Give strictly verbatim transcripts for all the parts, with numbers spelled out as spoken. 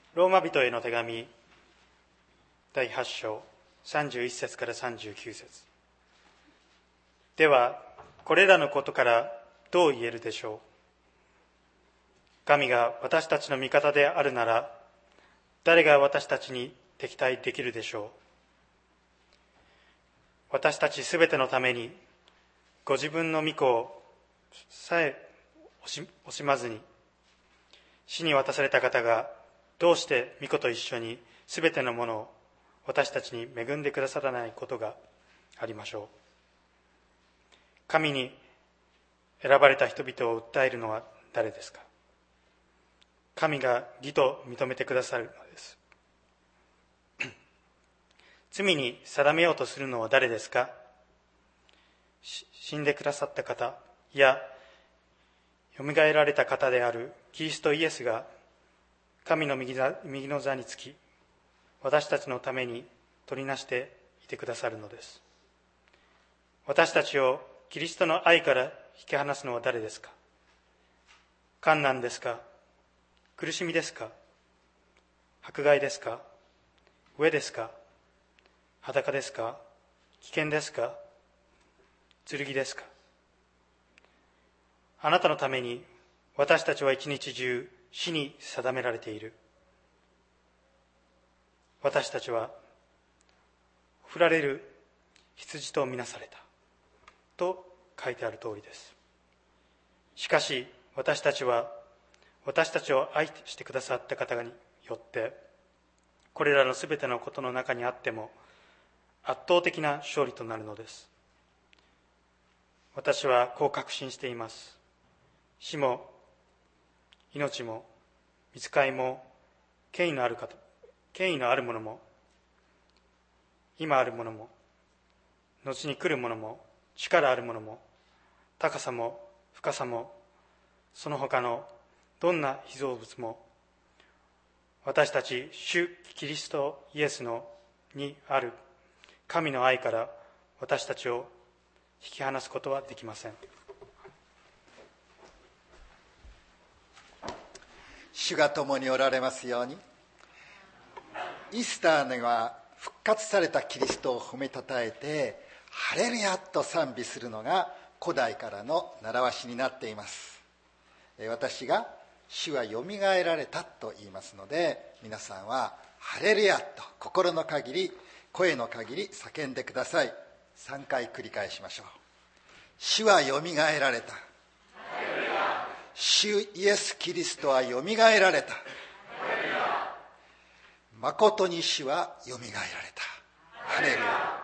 ローマ人への手紙だいはち章さんじゅういっ節からさんじゅうきゅう節。ではこれらのことからどう言えるでしょう。神が私たちの味方であるなら、誰が私たちに敵対できるでしょう。私たちすべてのためにご自分の御子をさえ惜しまずに死に渡された方が、どうして御子と一緒にすべてのものを私たちに恵んでくださらないことがありましょう。神に選ばれた人々を訴えるのは誰ですか。神が義と認めてくださるのです。罪に定めようとするのは誰ですか。死んでくださった方やよみがえられた方であるキリストイエスが神の右座、右の座につき、私たちのために取りなしていてくださるのです。私たちをキリストの愛から引き離すのは誰ですか。患難ですか。苦しみですか。迫害ですか。飢えですか。裸ですか。危険ですか。剣ですか。あなたのために私たちは一日中死に定められている。私たちは振られる羊とみなされたと書いてある通りです。しかし私たちは私たちを愛してくださった方によってこれらのすべてのことの中にあっても圧倒的な勝利となるのです。私はこう確信しています。死も命も御使いも権威のある方、権威のあるものも今あるものも後に来るものも力あるものも高さも深さもその他のどんな被造物も私たち主キリストイエスのにある神の愛から私たちを引き離すことはできません。 主が共におられますように。イースターには復活されたキリストを褒めたたえてハレルヤと賛美するのが古代からの習わしになっています。私が主はよみがえられたと言いますので、皆さんはハレルヤと心の限り声の限り叫んでください。さんかい繰り返しましょう。主はよみがえられた。主イエス・キリストはよみがえられた。まことに主はよみがえられた。ハレルヤ、はい、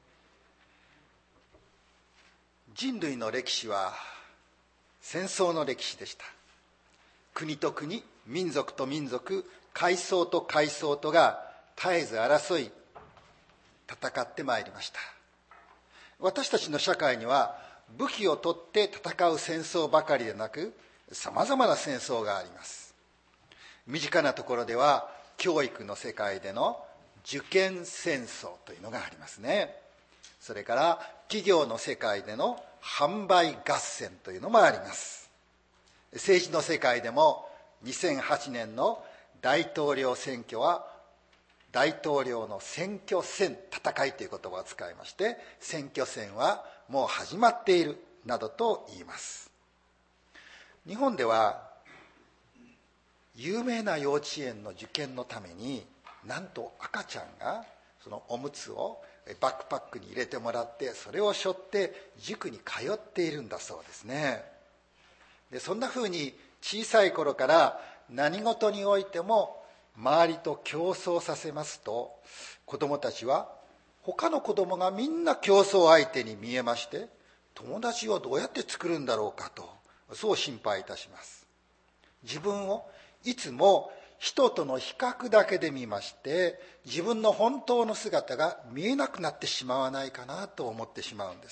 人類の歴史は戦争の歴史でした。国と国、民族と民族、階層と階層とが絶えず争い戦ってまいりました。私たちの社会には武器を取って戦う戦争ばかりでなく、さまざまな戦争があります。身近なところでは教育の世界での受験戦争というのがありますね。それから企業の世界での販売合戦というのもあります。政治の世界でもにせんはちねんの大統領選挙は大統領の選挙戦、戦いという言葉を使いまして、選挙戦はもう始まっているなどと言います。日本では有名な幼稚園の受験のために、なんと赤ちゃんがそのおむつをバックパックに入れてもらって、それを背負って塾に通っているんだそうですね。でそんなふうに小さい頃から何事においても周りと競争させますと、子どもたちは他の子どもがみんな競争相手に見えまして、友達をどうやって作るんだろうかと、そう心配いたします。自分をいつも人との比較だけで見まして、自分の本当の姿が見えなくなってしまわないかなと思ってしまうんです。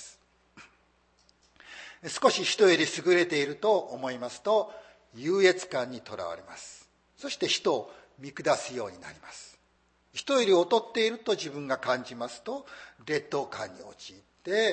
少し人より優れていると思いますと、優越感にとらわれます。そして人を見下すようになります。人より劣っていると自分が感じますと、劣等感に陥って、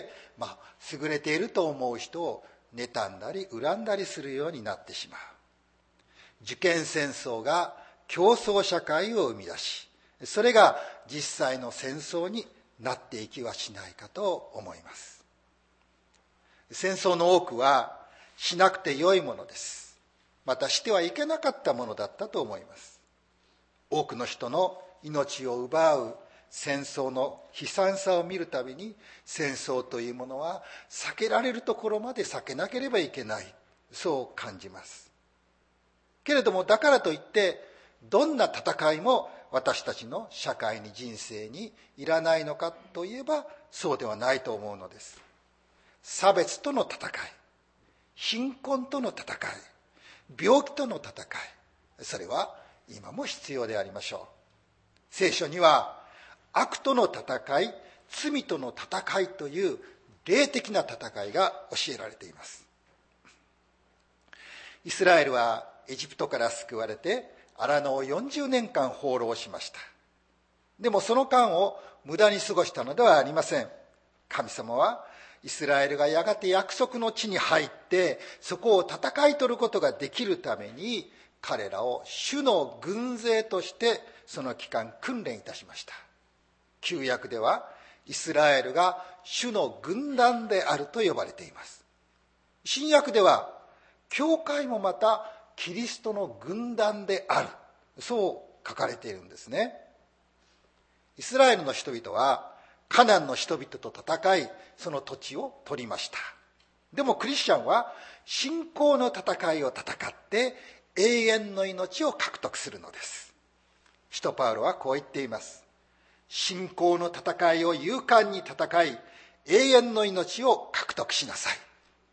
まあ、優れていると思う人を妬んだり恨んだりするようになってしまう。受験戦争が競争社会を生み出し、それが実際の戦争になっていきはしないかと思います。戦争の多くはしなくてよいものです。またしてはいけなかったものだったと思います。多くの人の命を奪う戦争の悲惨さを見るたびに、戦争というものは避けられるところまで避けなければいけない、そう感じます。けれども、だからといってどんな戦いも私たちの社会に、人生にいらないのかといえば、そうではないと思うのです。差別との戦い、貧困との戦い、病気との戦い、それは今も必要でありましょう。聖書には悪との戦い、罪との戦いという霊的な戦いが教えられています。イスラエルはエジプトから救われて荒野をよんじゅうねんかん放浪しました。でもその間を無駄に過ごしたのではありません。神様はイスラエルがやがて約束の地に入って、そこを戦い取ることができるために、彼らを主の軍勢としてその期間訓練いたしました。旧約ではイスラエルが主の軍団であると呼ばれています。新約では教会もまたキリストの軍団である、そう書かれているんですね。イスラエルの人々はカナンの人々と戦い、その土地を取りました。でもクリスチャンは信仰の戦いを戦って永遠の命を獲得するのです。使徒パウロはこう言っています。信仰の戦いを勇敢に戦い、永遠の命を獲得しなさい。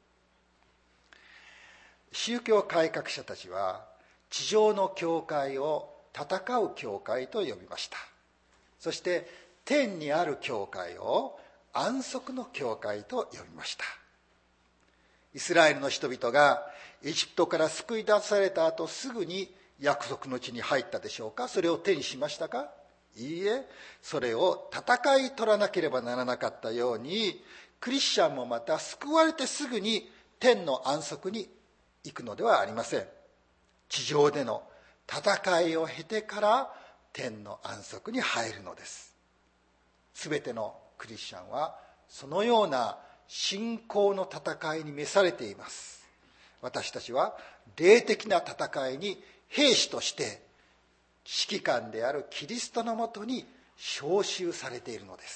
宗教改革者たちは地上の教会を戦う教会と呼びました。そして天にある教会を安息の教会と呼びました。イスラエルの人々がエジプトから救い出された後、すぐに約束の地に入ったでしょうか。それを手にしましたか。いいえ、それを戦い取らなければならなかったように、クリスチャンもまた救われてすぐに天の安息に行くのではありません。地上での戦いを経てから天の安息に入るのです。すべてのクリスチャンはそのような信仰の戦いに召されています。私たちは霊的な戦いに兵士として指揮官であるキリストのもとに召集されているのです。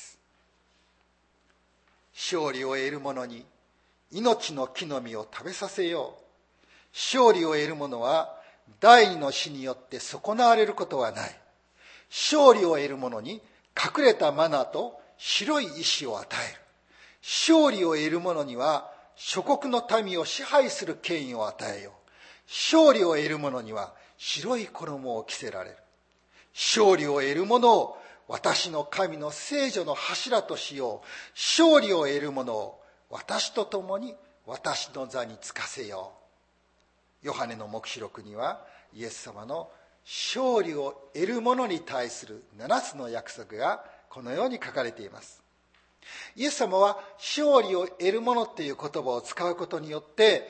勝利を得る者に命の木の実を食べさせよう。勝利を得る者は第二の死によって損なわれることはない。勝利を得る者に隠れたマナと白い石を与える。勝利を得る者には諸国の民を支配する権威を与えよう。勝利を得る者には白い衣を着せられる。勝利を得る者を私の神の聖女の柱としよう。勝利を得る者を私と共に私の座につかせよう。ヨハネの黙示録にはイエス様の勝利を得る者に対するななつの約束がこのように書かれています。イエス様は勝利を得る者という言葉を使うことによって、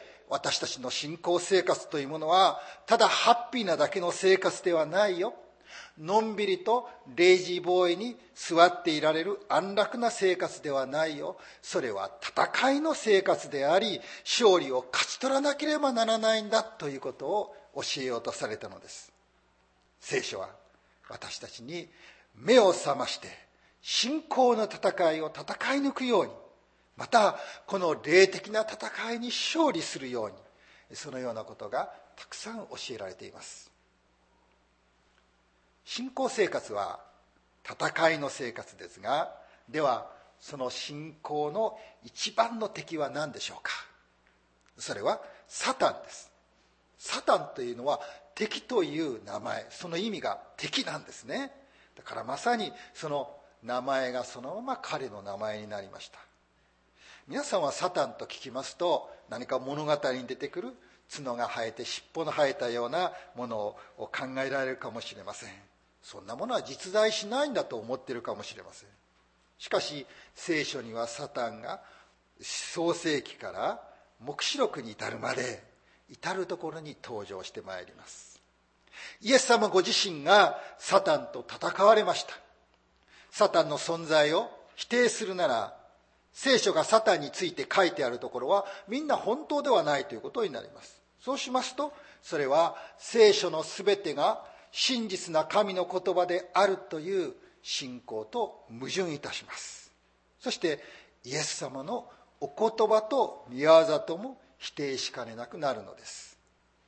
私たちの信仰生活というものはただハッピーなだけの生活ではないよ。のんびりとレイジーボーイに座っていられる安楽な生活ではないよ。それは戦いの生活であり、勝利を勝ち取らなければならないんだということを教えようとされたのです。聖書は私たちに目を覚まして信仰の戦いを戦い抜くように、またこの霊的な戦いに勝利するように、そのようなことがたくさん教えられています。信仰生活は戦いの生活ですが、ではその信仰の一番の敵は何でしょうか。それはサタンです。サタンというのは敵という名前、その意味が敵なんですね。だからまさにその名前がそのまま彼の名前になりました。皆さんはサタンと聞きますと、何か物語に出てくる角が生えて尻尾の生えたようなものを考えられるかもしれません。そんなものは実在しないんだと思っているかもしれません。しかし聖書にはサタンが創世記から黙示録に至るまで至るところに登場してまいります。 イエス様ご自身がサタンと戦われました。サタンの存在を否定するなら、聖書がサタンについて書いてあるところはみんな本当ではないということになります。そうしますと、それは聖書のすべてが真実な神の言葉であるという信仰と矛盾いたします。そしてイエス様のお言葉と御業とも否定しかねなくなるのです。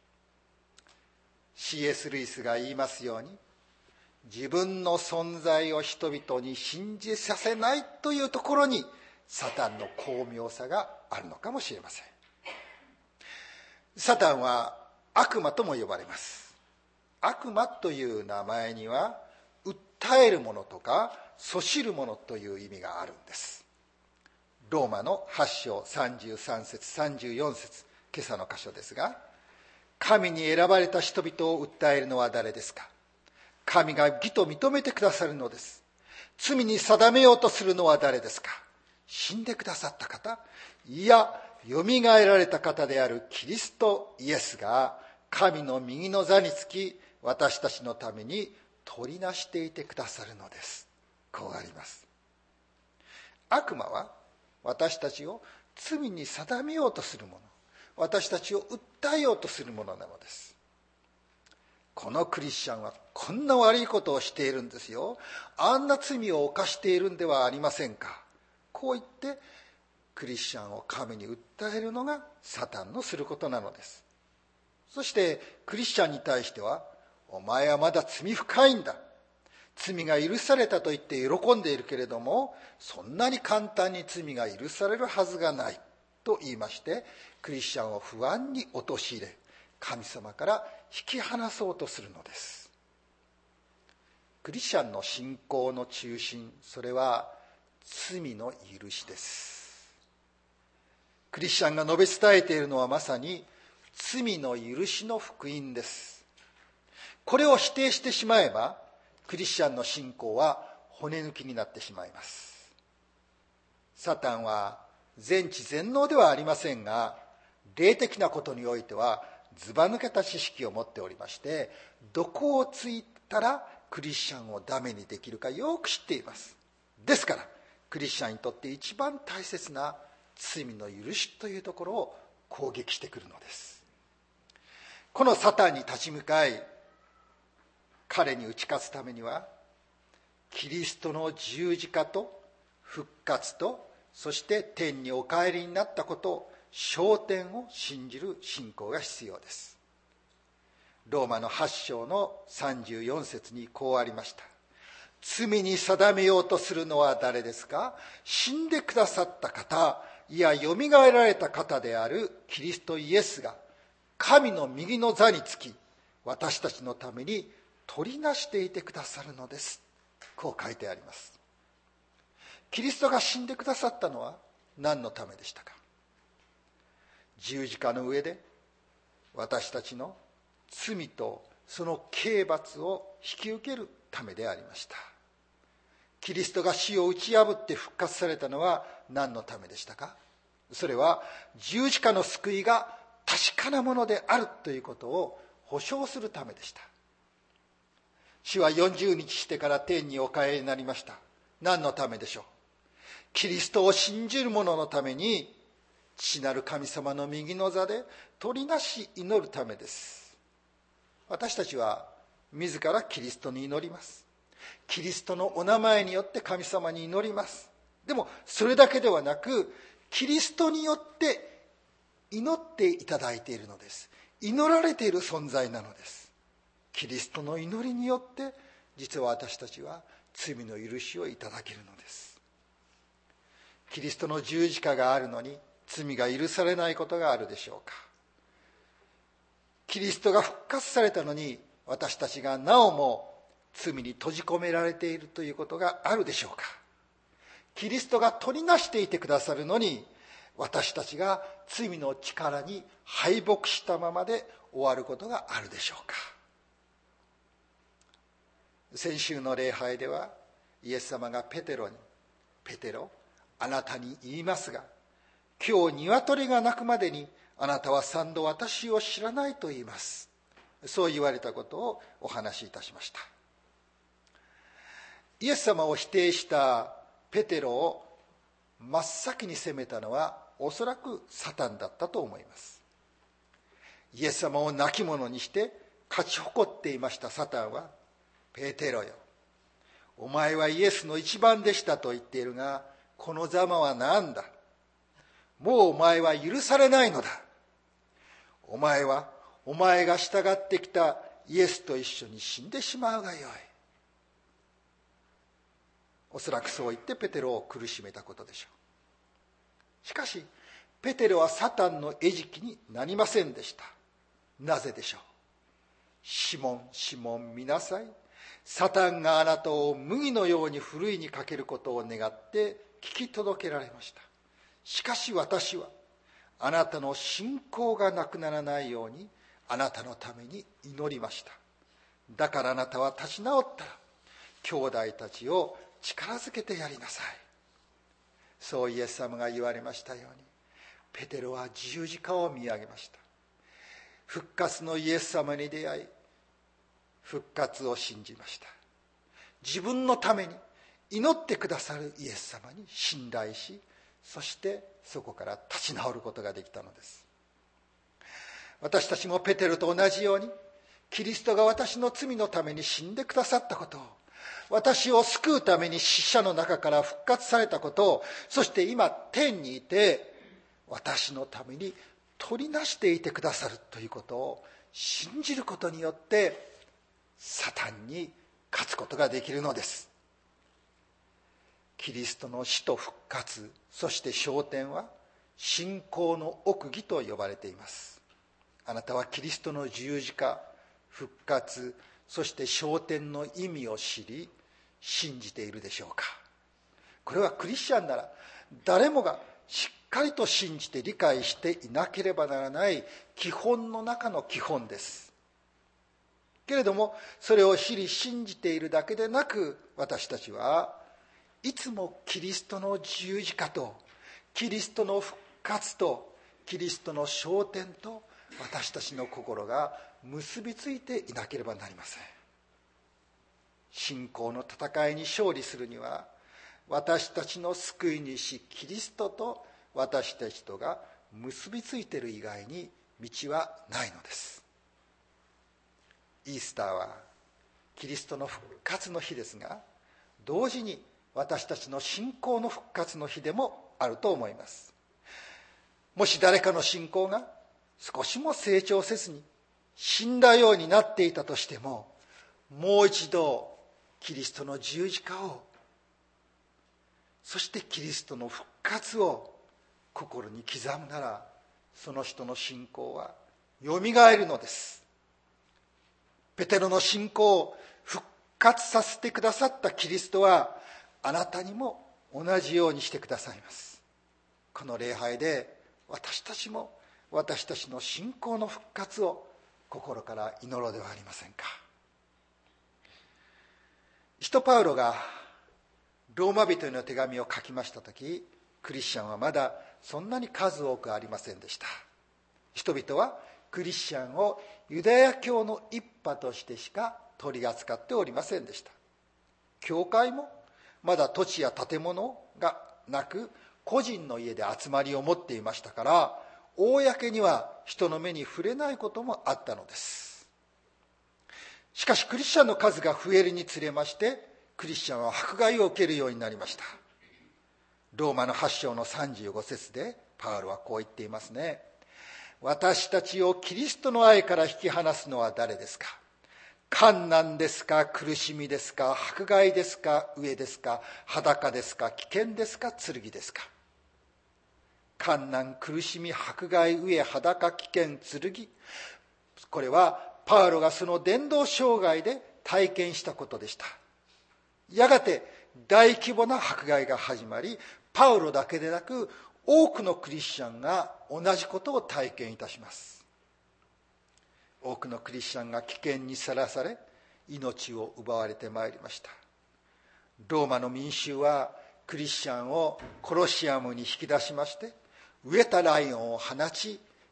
シーエス ルイスが言いますように、自分の存在を人々に信じさせないというところにサタンの巧妙さがあるのかもしれません。サタンは悪魔とも呼ばれます。悪魔という名前には訴えるものとかそしるものという意味があるんです。ローマのはち章さんじゅうさん節さんじゅうよん節、今朝の箇所ですが、神に選ばれた人々を訴えるのは誰ですか。神が義と認めてくださるのです。罪に定めようとするのは誰ですか。死んでくださった方、いやよみがえられた方であるキリストイエスが神の右の座につき、私たちのために取りなしていてくださるのです。こうあります。悪魔は私たちを罪に定めようとするもの、私たちを訴えようとするものなのです。このクリスチャンはこんな悪いことをしているんですよ、あんな罪を犯しているんではありませんか、こう言ってクリスチャンを神に訴えるのがサタンのすることなのです。そしてクリスチャンに対しては、お前はまだ罪深いんだ、罪が許されたと言って喜んでいるけれども、そんなに簡単に罪が許されるはずがないと言いまして、クリスチャンを不安に陥れ、神様から引き離そうとするのです。クリスチャンの信仰の中心、それは罪の許しです。クリスチャンが述べ伝えているのはまさに罪の許しの福音です。これを否定してしまえば、クリスチャンの信仰は骨抜きになってしまいます。サタンは全知全能ではありませんが、霊的なことにおいてはずば抜けた知識を持っておりまして、どこをついたらクリスチャンをダメにできるかよく知っています。ですからクリスチャンにとって一番大切な罪の許しというところを攻撃してくるのです。このサタンに立ち向かい、彼に打ち勝つためには、キリストの十字架と復活と、そして天にお帰りになったことを、昇天を信じる信仰が必要です。ローマのはち章のさんじゅうよん節にこうありました。罪に定めようとするのは誰ですか。死んでくださった方、いやよみがえられた方であるキリストイエスが神の右の座につき、私たちのために取りなしていてくださるのです。こう書いてあります。キリストが死んでくださったのは何のためでしたか。十字架の上で私たちの罪とその刑罰を引き受けるためでありました。キリストが死を打ち破って復活されたのは何のためでしたか。それは十字架の救いが確かなものであるということを保証するためでした。主はよんじゅうにちしてから天にお帰りになりました。何のためでしょう。キリストを信じる者のために、父なる神様の右の座で取りなし祈るためです。私たちは自らキリストに祈ります。キリストのお名前によって神様に祈ります。でもそれだけではなく、キリストによって祈っていただいているのです。祈られている存在なのです。キリストの祈りによって実は私たちは罪の許しをいただけるのです。キリストの十字架があるのに罪が許されないことがあるでしょうか。キリストが復活されたのに私たちがなおも罪に閉じ込められているということがあるでしょうか。キリストが取りなしていてくださるのに私たちが罪の力に敗北したままで終わることがあるでしょうか。先週の礼拝ではイエス様がペテロに、ペテロ、あなたに言いますが、今日鶏が鳴くまでにあなたは三度私を知らないと言います。 そう言われたことをお話しいたしました。イエス様を否定したペテロを真っ先に責めたのはおそらくサタンだったと思います。イエス様を亡き者にして勝ち誇っていましたサタンは、ペテロよ、お前はイエスの一番弟子だと言っているが、このざまは何だ。もうお前は許されないのだ。お前はお前が従ってきたイエスと一緒に死んでしまうがよい。おそらくそう言ってペテロを苦しめたことでしょう。しかしペテロはサタンの餌食になりませんでした。なぜでしょう。シモン、シモン見なさい。サタンがあなたを麦のようにふるいにかけることを願って聞き届けられました。しかし私はあなたの信仰がなくならないようにあなたのために祈りました。だからあなたは立ち直ったら兄弟たちを力づけてやりなさい。そうイエス様が言われましたように、ペテロは十字架を見上げました。復活のイエス様に出会い、復活を信じました。自分のために祈ってくださるイエス様に信頼し、そしてそこから立ち直ることができたのです。私たちもペテロと同じように、キリストが私の罪のために死んでくださったことを、私を救うために死者の中から復活されたことを、そして今天にいて私のために取りなしていてくださるということを信じることによってサタンに勝つことができるのです。キリストの死と復活、そして昇天は信仰の奥義と呼ばれています。あなたはキリストの十字架、復活、そして昇天の意味を知り信じているでしょうか。これはクリスチャンなら誰もがしっかりと信じて理解していなければならない基本の中の基本です。けれどもそれを知り信じているだけでなく、私たちはいつもキリストの十字架とキリストの復活とキリストの昇天と私たちの心が結びついていなければなりません。信仰の戦いに勝利するには、私たちの救い主キリストと私たちとが結びついている以外に道はないのです。イースターはキリストの復活の日ですが、同時に私たちの信仰の復活の日でもあると思います。もし誰かの信仰が少しも成長せずに死んだようになっていたとしても、もう一度キリストの十字架を、そしてキリストの復活を心に刻むなら、その人の信仰はよみがえるのです。ペテロの信仰を復活させてくださったキリストはあなたにも同じようにしてくださいます。この礼拝で私たちも私たちの信仰の復活を心から祈ろうではありませんか。使徒パウロがローマ人への手紙を書きましたとき、クリスチャンはまだそんなに数多くありませんでした。人々はクリスチャンをユダヤ教の一派としてしか取り扱っておりませんでした。教会もまだ土地や建物がなく、個人の家で集まりを持っていましたから、公には人の目に触れないこともあったのです。しかしクリスチャンの数が増えるにつれまして、クリスチャンは迫害を受けるようになりました。ローマのはち章のさんじゅうご節でパウロはこう言っていますね。私たちをキリストの愛から引き離すのは誰ですか。患難ですか、苦しみですか、迫害ですか、飢えですか、裸ですか、危険ですか、剣ですか。患難、苦しみ、迫害、飢え、裸、危険、剣。これはパウロがその伝道生涯で体験したことでした。やがて大規模な迫害が始まり、パウロだけでなく多くのクリスチャンが同じことを体験いたします。多くのクリスチャンが危険にさらされ、命を奪われてまいりました。ローマの民衆はクリスチャンをコロシアムに引き出しまして、飢えたライオンを放ち、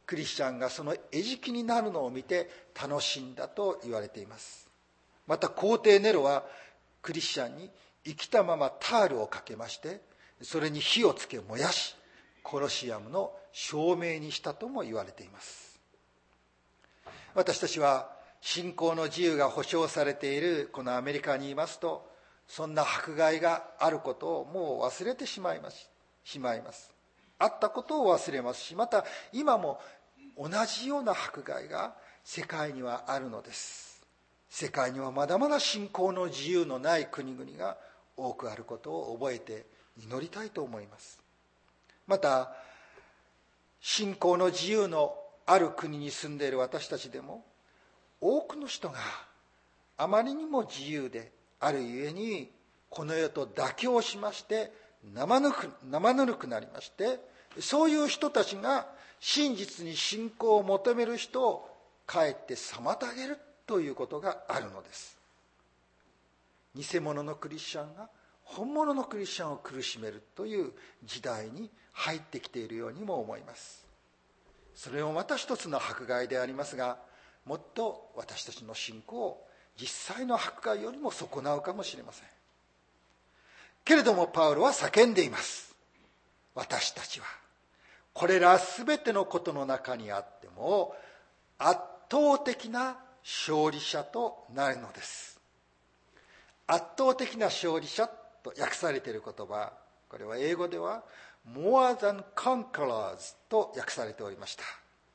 クリスチャンがその餌食になるのを見て楽しんだと言われています。また皇帝ネロはクリスチャンに生きたままタールをかけまして、それに火をつけ燃やし、コロシアムの証明にしたとも言われています。私たちは信仰の自由が保障されているこのアメリカにいますと、そんな迫害があることをもう忘れてしまいます。しまいます。あったことを忘れますし、また今も同じような迫害が世界にはあるのです。世界にはまだまだ信仰の自由のない国々が多くあることを覚えて祈りたいと思います。また信仰の自由のある国に住んでいる私たちでも、多くの人があまりにも自由であるゆえに、この世と妥協しまして生ぬく生ぬるくなりまして、そういう人たちが真実に信仰を求める人をかえって妨げるということがあるのです。偽物のクリスチャンが本物のクリスチャンを苦しめるという時代に入ってきているようにも思います。それもまた一つの迫害でありますが、もっと私たちの信仰を実際の迫害よりも損なうかもしれません。けれどもパウロは叫んでいます。私たちはこれらすべてのことの中にあっても圧倒的な勝利者となるのです。圧倒的な勝利者と訳されている言葉、これは英語では more than conquerors と訳されておりました。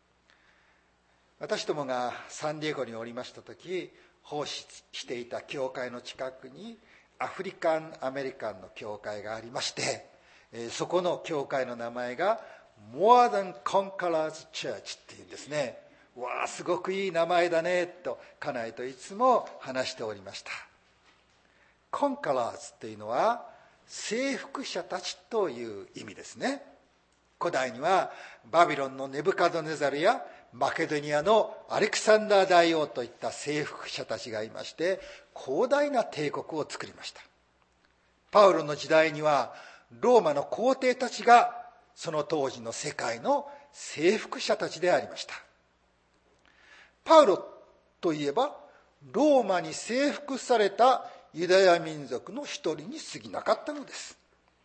私どもがサンディエゴにおりました時、奉仕していた教会の近くにアフリカンアメリカンの教会がありまして、そこの教会の名前が More than Conquerors Church っていうんですね。わあ、すごくいい名前だねと家内といつも話しておりました。コンカラーズというのは征服者たちという意味ですね。古代にはバビロンのネブカドネザルやマケドニアのアレクサンダー大王といった征服者たちがいまして、広大な帝国を作りました。パウロの時代にはローマの皇帝たちがその当時の世界の征服者たちでありました。パウロといえばローマに征服されたユダヤ民族の一人に過ぎなかったのです。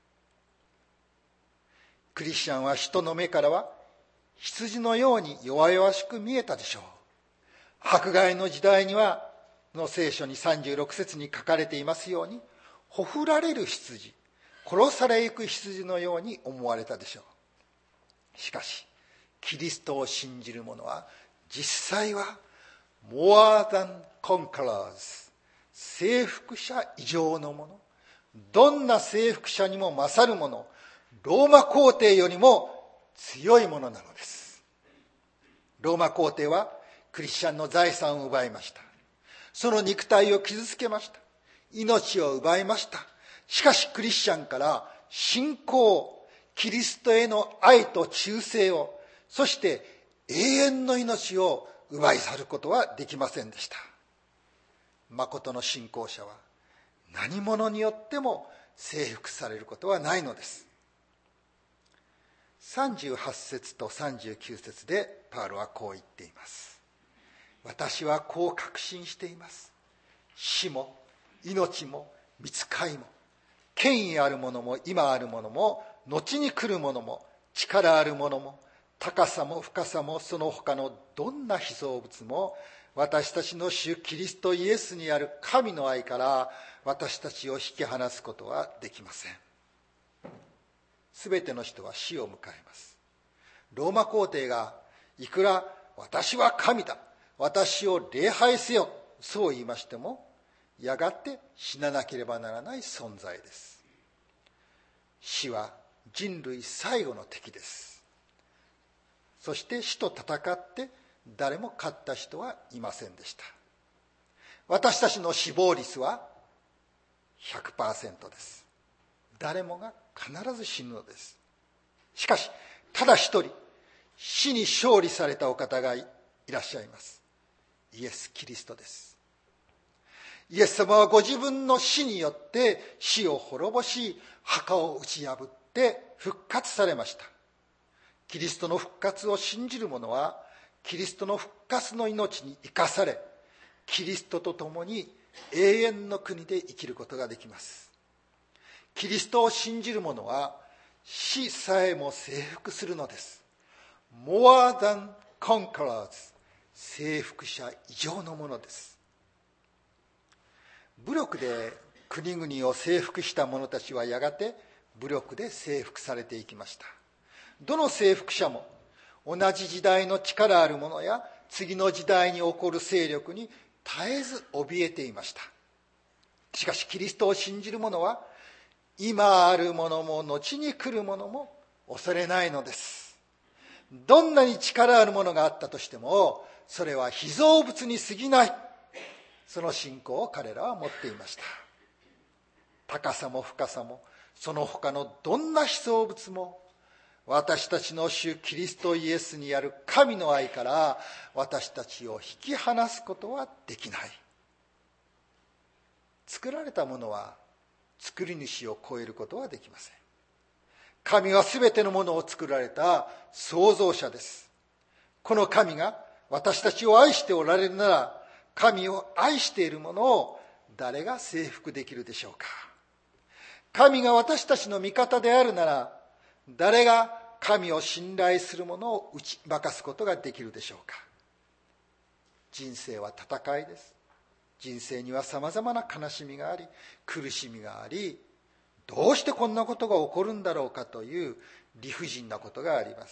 クリスチャンは人の目からは羊のように弱々しく見えたでしょう。迫害の時代にはの聖書にさんじゅうろく節に書かれていますように、ほふられる羊、殺されゆく羊のように思われたでしょう。しかしキリストを信じる者は実際は more than conquerors、 征服者以上のもの、どんな征服者にも勝るもの、ローマ皇帝よりも強いものなのです。ローマ皇帝はクリスチャンの財産を奪いました。その肉体を傷つけました。命を奪いました。しかしクリスチャンから信仰、キリストへの愛と忠誠を、そして永遠の命を奪い去ることはできませんでした。誠の信仰者は何者によっても征服されることはないのです。さんじゅうはち節とさんじゅうきゅう節でパウロはこう言っています。私はこう確信しています。死も命も御使いも権威あるものも今あるものも後に来るものも力あるものも高さも深さもその他のどんな被造物も私たちの主キリストイエスにある神の愛から私たちを引き離すことはできません。すべての人は死を迎えます。ローマ皇帝がいくら私は神だ、私を礼拝せよ、そう言いましても、やがて死ななければならない存在です。死は人類最後の敵です。そして死と戦って誰も勝った人はいませんでした。私たちの死亡率は ひゃくパーセント です。誰もが必ず死ぬのです。しかし、ただ一人、死に勝利されたお方がいらっしゃいます。イエス・キリストです。イエス様はご自分の死によって死を滅ぼし、墓を打ち破って復活されました。 キリストの復活を信じる者はキリストの復活の命に生かされ、キリストと共に永遠の国で生きることができます。キリストを信じる者は死さえも征服するのです。 More than conquerors、 征服者以上のものです。武力で国々を征服した者たちはやがて武力で征服されていきました。どの征服者も同じ時代の力ある者や次の時代に起こる勢力に絶えず怯えていました。しかしキリストを信じる者は今あるものも後に来るものも恐れないのです。どんなに力あるものがあったとしてもそれは被造物に過ぎない、その信仰を彼らは持っていました。高さも深さもその他のどんな被造物も私たちの主キリストイエスにある神の愛から私たちを引き離すことはできない。作られたものは作り主を超えることはできません。神はすべてのものを作られた創造者です。この神が私たちを愛しておられるなら、神を愛しているものを誰が征服できるでしょうか。神が私たちの味方であるなら、誰が神を信頼するものを打ち負かすことができるでしょうか。人生は戦いです。人生にはさまざまな悲しみがあり、苦しみがあり、どうしてこんなことが起こるんだろうかという理不尽なことがあります。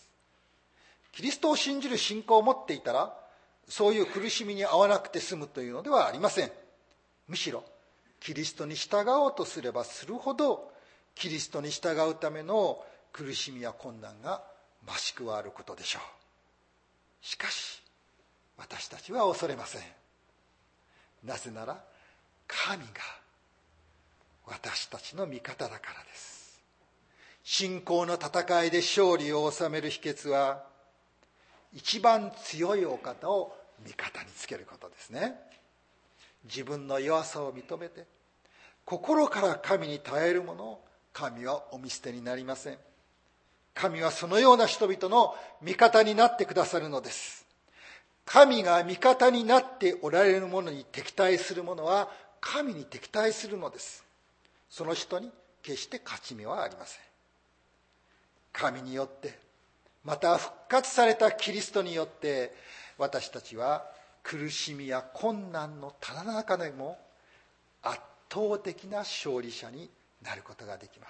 キリストを信じる信仰を持っていたら、そういう苦しみに遭わなくて済むというのではありません。むしろキリストに従おうとすればするほど、キリストに従うための苦しみや困難が増し加わることでしょう。しかし私たちは恐れません。なぜなら神が私たちの味方だからです。信仰の戦いで勝利を収める秘訣は、一番強いお方を味方につけることですね。自分の弱さを認めて心から神に耐える者を神はお見捨てになりません。神はそのような人々の味方になってくださるのです。神が味方になっておられる者に敵対する者は神に敵対するのです。その人に決して勝ち目はありません。神によって、また復活されたキリストによって、私たちは苦しみや困難のただ中でも圧倒的な勝利者になることができます。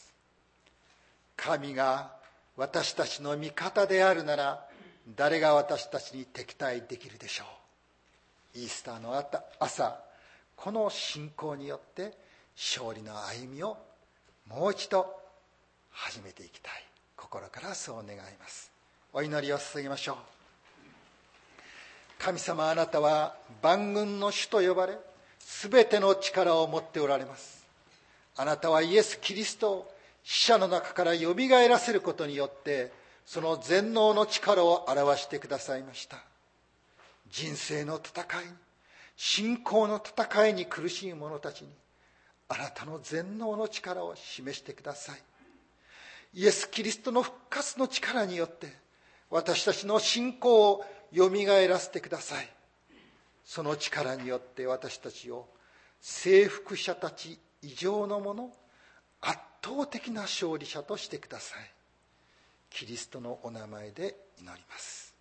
神が私たちの味方であるなら、誰が私たちに敵対できるでしょう。イースターの朝、この信仰によって勝利の歩みをもう一度始めていきたい。心からそう願います。お祈りを捧げましょう。神様、あなたは万軍の主と呼ばれ、すべての力を持っておられます。あなたはイエス・キリストを死者の中からよみがえらせることによって、その全能の力を表してくださいました。人生の戦いに、信仰の戦いに苦しい者たちに、あなたの全能の力を示してください。イエス・キリストの復活の力によって、私たちの信仰をよみがえらせてください。その力によって私たちを征服者たち以上のもの、圧倒的な勝利者としてください。キリストのお名前で祈ります。